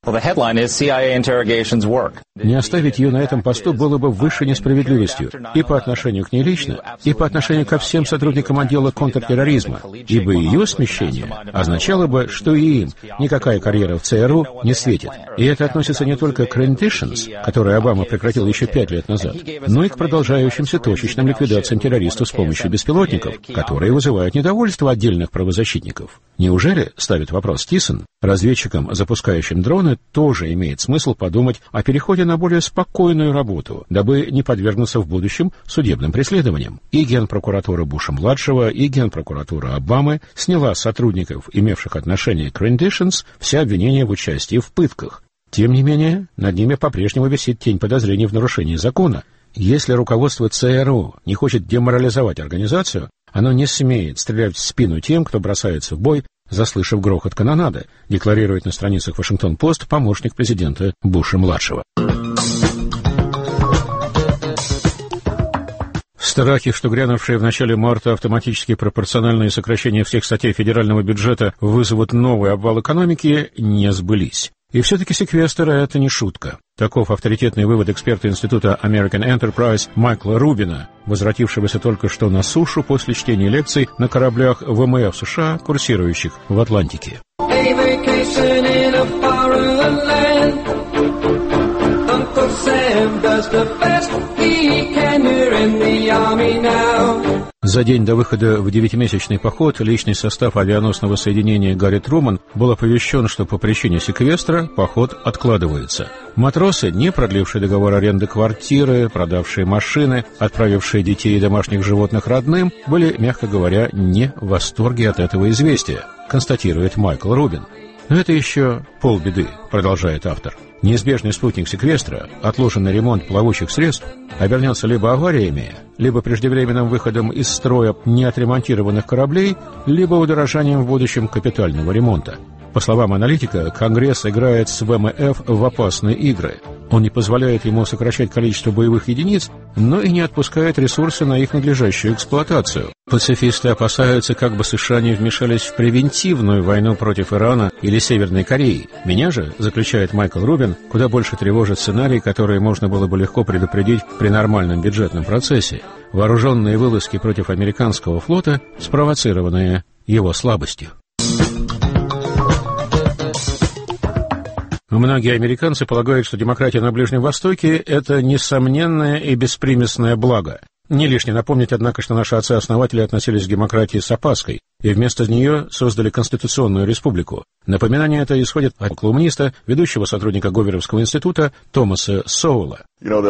Не оставить ее на этом посту было бы высшей несправедливостью и по отношению к ней лично, и по отношению ко всем сотрудникам отдела контртерроризма, ибо ее смещение означало бы, что и им никакая карьера в ЦРУ не светит. И это относится не только к renditions, которые Обама прекратил еще 5 лет назад, но и к продолжающимся точечным ликвидациям террористов с помощью беспилотников, которые вызывают недовольство отдельных правозащитников. Неужели, ставит вопрос Тиссон, разведчикам, запускающим дроны, тоже имеет смысл подумать о переходе на более спокойную работу, дабы не подвергнуться в будущем судебным преследованиям? И Генпрокуратура Буша-младшего, и Генпрокуратура Обамы сняла с сотрудников, имевших отношение к renditions, все обвинения в участии в пытках. Тем не менее, над ними по-прежнему висит тень подозрений в нарушении закона. Если руководство ЦРУ не хочет деморализовать организацию, оно не смеет стрелять в спину тем, кто бросается в бой, заслышав грохот канонады, декларирует на страницах Вашингтон-Пост помощник президента Буша-младшего. Страхи, что грянувшие в начале марта автоматически пропорциональные сокращения всех статей федерального бюджета вызовут новый обвал экономики, не сбылись. И все-таки секвестр — это не шутка. Таков авторитетный вывод эксперта Института American Enterprise Майкла Рубина, возвратившегося только что на сушу после чтения лекций на кораблях ВМФ США, курсирующих в Атлантике. За день до выхода в 9-месячный поход личный состав авианосного соединения «Гарри Труман» был оповещен, что по причине секвестра поход откладывается. Матросы, не продлившие договор аренды квартиры, продавшие машины, отправившие детей и домашних животных родным, были, мягко говоря, не в восторге от этого известия, констатирует Майкл Рубин. Но это еще полбеды, продолжает автор. Неизбежный спутник секвестра, отложенный ремонт плавучих средств, обернется либо авариями, либо преждевременным выходом из строя неотремонтированных кораблей, либо удорожанием в будущем капитального ремонта. По словам аналитика, Конгресс играет с ВМФ в опасные игры. Он не позволяет ему сокращать количество боевых единиц, но и не отпускает ресурсы на их надлежащую эксплуатацию. Пацифисты опасаются, как бы США не вмешались в превентивную войну против Ирана или Северной Кореи. Меня же, заключает Майкл Рубин, куда больше тревожит сценарий, который можно было бы легко предупредить при нормальном бюджетном процессе. Вооруженные вылазки против американского флота, спровоцированные его слабостью. Многие американцы полагают, что демократия на Ближнем Востоке – это несомненное и беспримесное благо. Не лишне напомнить, однако, что наши отцы-основатели относились к демократии с опаской и вместо нее создали Конституционную республику. Напоминание это исходит от колумниста, ведущего сотрудника Говерловского института Томаса Соула.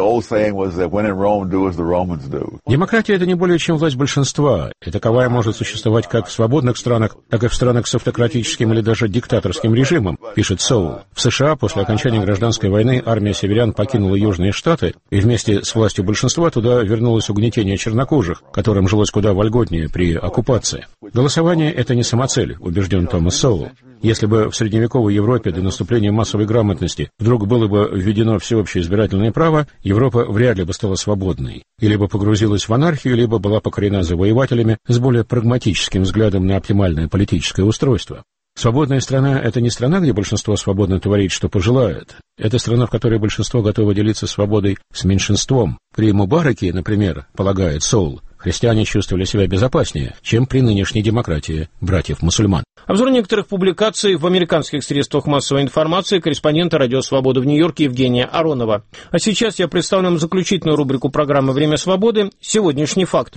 Демократия – это не более чем власть большинства, и таковая может существовать как в свободных странах, так и в странах с автократическим или даже диктаторским режимом, пишет Соул. В США после окончания гражданской войны армия северян покинула Южные Штаты, и вместе с властью большинства туда вернулось угнетение чернокожих, которым жилось куда вольготнее при оккупации. Голосование – это не самоцель, убежден Томас Соул. Если бы в средневековой Европе до наступления массовой грамотности вдруг было бы введено всеобщее избирательное право, Европа вряд ли бы стала свободной. И либо погрузилась в анархию, либо была покорена завоевателями с более прагматическим взглядом на оптимальное политическое устройство. Свободная страна – это не страна, где большинство свободно творит, что пожелает. Это страна, в которой большинство готово делиться свободой с меньшинством. При Мубараке, например, полагает Соул, христиане чувствовали себя безопаснее, чем при нынешней демократии братьев-мусульман. Обзор некоторых публикаций в американских средствах массовой информации корреспондента «Радио Свобода» в Нью-Йорке Евгения Аронова. А сейчас я представлю вам заключительную рубрику программы «Время свободы» «Сегодняшний факт».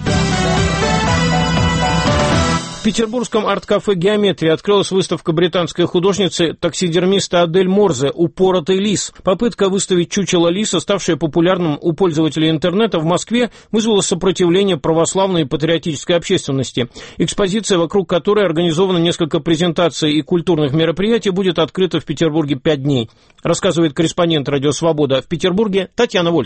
В петербургском арт-кафе «Геометрия» открылась выставка британской художницы-таксидермиста Адель Морзе «Упоротый лис». Попытка выставить чучело лиса, ставшее популярным у пользователей интернета в Москве, вызвала сопротивление православной и патриотической общественности. Экспозиция, вокруг которой организовано несколько презентаций и культурных мероприятий, будет открыта в Петербурге 5 дней. Рассказывает корреспондент «Радио Свобода» в Петербурге Татьяна Вольская.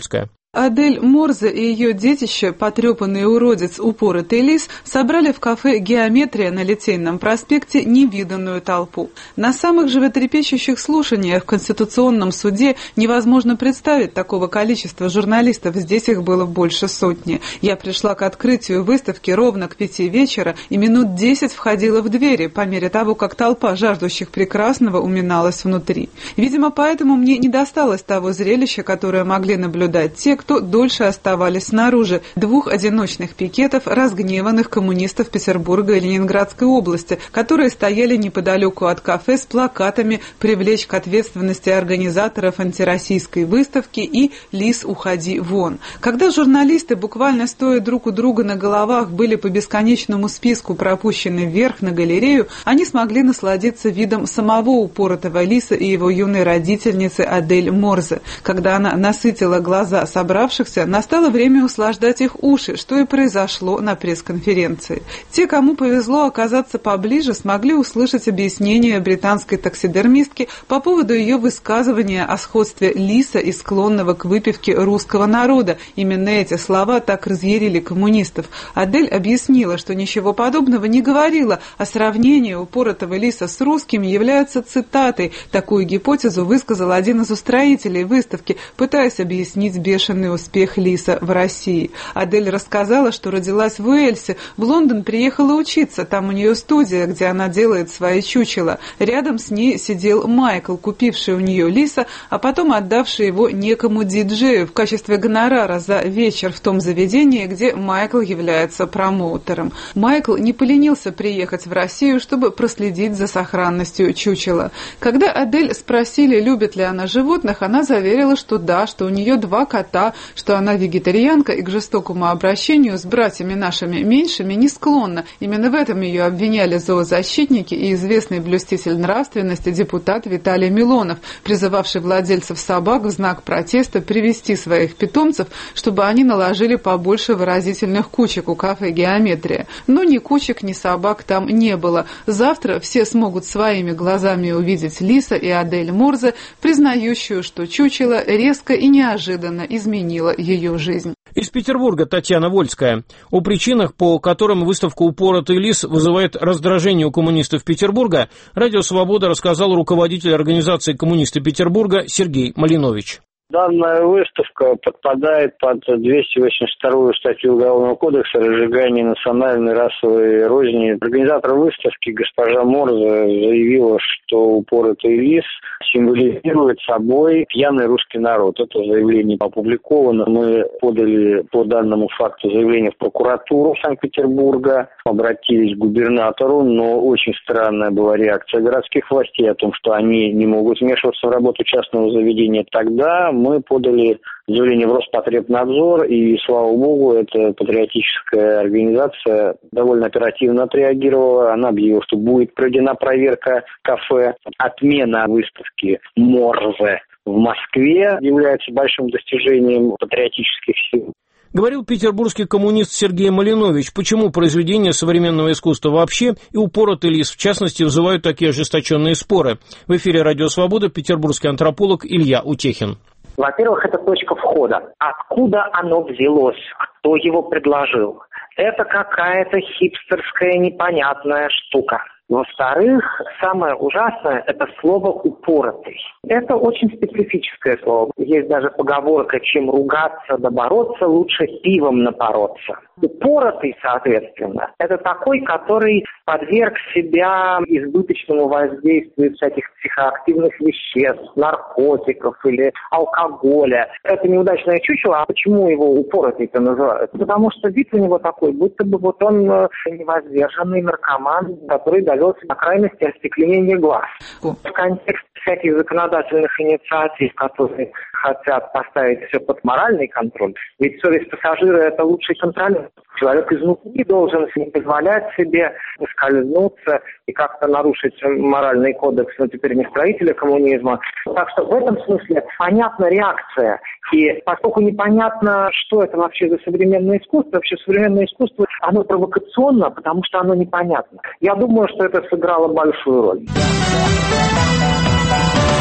Адель Морзе и ее детище, потрепанный уродец упоротый лис, собрали в кафе «Геометрия» на Литейном проспекте невиданную толпу. На самых животрепещущих слушаниях в Конституционном суде невозможно представить такого количества журналистов, здесь их было больше сотни. Я пришла к открытию выставки ровно к 5 вечера и минут 10 входила в двери, по мере того, как толпа жаждущих прекрасного уминалась внутри. Видимо, поэтому мне не досталось того зрелища, которое могли наблюдать те, кто дольше оставались снаружи, 2 одиночных пикетов разгневанных коммунистов Петербурга и Ленинградской области, которые стояли неподалеку от кафе с плакатами «Привлечь к ответственности организаторов антироссийской выставки» и «Лис, уходи вон». Когда журналисты, буквально стоя друг у друга на головах, были по бесконечному списку пропущены вверх на галерею, они смогли насладиться видом самого упоротого лиса и его юной родительницы Адель Морзе. Когда она насытила глаза собравшихся, настало время услаждать их уши, что и произошло на пресс-конференции. Те, кому повезло оказаться поближе, смогли услышать объяснение британской таксидермистки по поводу ее высказывания о сходстве лиса и склонного к выпивке русского народа. Именно эти слова так разъярили коммунистов. Адель объяснила, что ничего подобного не говорила, а сравнение упоротого лиса с русскими является цитатой. Такую гипотезу высказал один из устроителей выставки, пытаясь объяснить бешеный успех лиса в России. Адель рассказала, что родилась в Уэльсе, в Лондон приехала учиться, там у нее студия, где она делает свои чучела. Рядом с ней сидел Майкл, купивший у нее лиса, а потом отдавший его некому диджею в качестве гонорара за вечер в том заведении, где Майкл является промоутером. Майкл не поленился приехать в Россию, чтобы проследить за сохранностью чучела. Когда Адель спросили, любит ли она животных, она заверила, что да, что у нее 2 кота, что она вегетарианка и к жестокому обращению с братьями нашими меньшими не склонна. Именно в этом ее обвиняли зоозащитники и известный блюститель нравственности депутат Виталий Милонов, призывавший владельцев собак в знак протеста привести своих питомцев, чтобы они наложили побольше выразительных кучек у кафе «Геометрия». Но ни кучек, ни собак там не было. Завтра все смогут своими глазами увидеть лиса и Адель Морзе, признающую, что чучело резко и неожиданно изменило ее жизнь. Из Петербурга Татьяна Вольская. О причинах, по которым выставка «Упоротый лис» вызывает раздражение у коммунистов Петербурга, Радио Свобода рассказал руководитель организации «Коммунисты Петербурга» Сергей Малинович. Данная выставка подпадает под 282-ю статью Уголовного кодекса «Разжигание национальной расовой розни». Организатор выставки госпожа Морзе заявила, что упоротый лис символизирует собой пьяный русский народ. Это заявление опубликовано. Мы подали по данному факту заявление в прокуратуру Санкт-Петербурга, обратились к губернатору, но очень странная была реакция городских властей о том, что они не могут вмешиваться в работу частного заведения. Тогда мы подали заявление в Роспотребнадзор, и, слава богу, эта патриотическая организация довольно оперативно отреагировала. Она объявила, что будет проведена проверка кафе. Отмена выставки Морзе в Москве является большим достижением патриотических сил. Говорил петербургский коммунист Сергей Малинович, почему произведения современного искусства вообще и упоротый лис, в частности, вызывают такие ожесточенные споры. В эфире «Радио Свобода» петербургский антрополог Илья Утехин. Во-первых, это точка входа. Откуда оно взялось? Кто его предложил? Это какая-то хипстерская непонятная штука. Во-вторых, самое ужасное – это слово «упоротый». Это очень специфическое слово. Есть даже поговорка: чем ругаться да бороться, лучше пивом напороться. Упоротый, соответственно, это такой, который подверг себя избыточному воздействию всяких психоактивных веществ, наркотиков или алкоголя. Это неудачное чучело. А почему его упоротый-то называют? Потому что вид у него такой, будто бы вот он невоздержанный наркоман, который довелся до крайности остекления глаз. В контексте всяких законодательных инициатив, которые хотят поставить все под моральный контроль, ведь совесть пассажира – это лучший контролер. Человек изнутри должен не позволять себе скользнуться и как-то нарушить моральный кодекс, но теперь не строителя коммунизма. Так что в этом смысле понятна реакция. И поскольку непонятно, что это вообще за современное искусство, вообще современное искусство, оно провокационно, потому что оно непонятно. Я думаю, что это сыграло большую роль.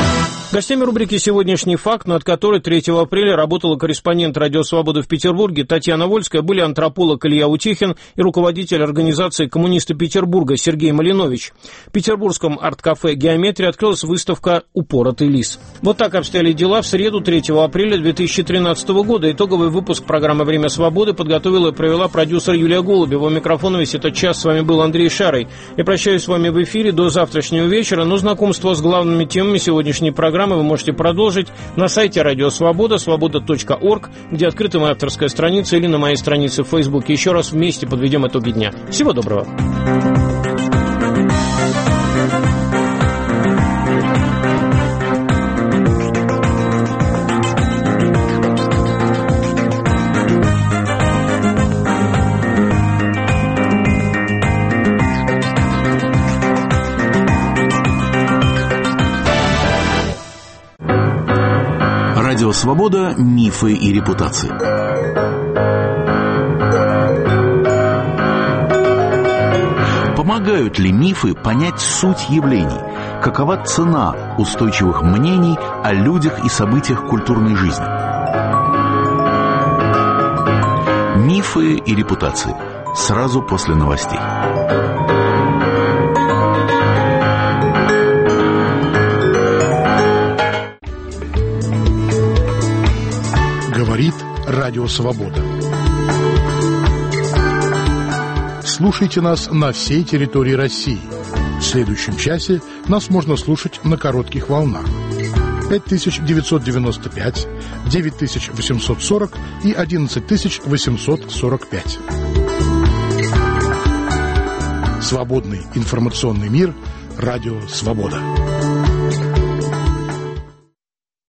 Гостями рубрики «Сегодняшний факт», над которой 3 апреля работала корреспондент «Радио Свобода» в Петербурге Татьяна Вольская, были антрополог Илья Утихин и руководитель организации «Коммунисты Петербурга» Сергей Малинович. В петербургском арт-кафе «Геометрия» открылась выставка «Упоротый лис». Вот так обстояли дела в среду 3 апреля 2013 года. Итоговый выпуск программы «Время свободы» подготовила и провела продюсер Юлия Голубева. У микрофона весь этот час с вами был Андрей Шарый. Я прощаюсь с вами в эфире до завтрашнего вечера, но знакомство с главными темами сегодняшней программы вы можете продолжить на сайте Радио Свобода, свобода.орг, где открыта моя авторская страница, или на моей странице в Фейсбуке. Еще раз вместе подведем итоги дня. Всего доброго. Радио Свобода. Мифы и репутации. Помогают ли мифы понять суть явлений? Какова цена устойчивых мнений о людях и событиях культурной жизни? Мифы и репутации. Сразу после новостей. Говорит Радио Свобода. Слушайте нас на всей территории России. В следующем часе нас можно слушать на коротких волнах. 5995, 9840 и 11845. Свободный информационный мир. Радио Свобода.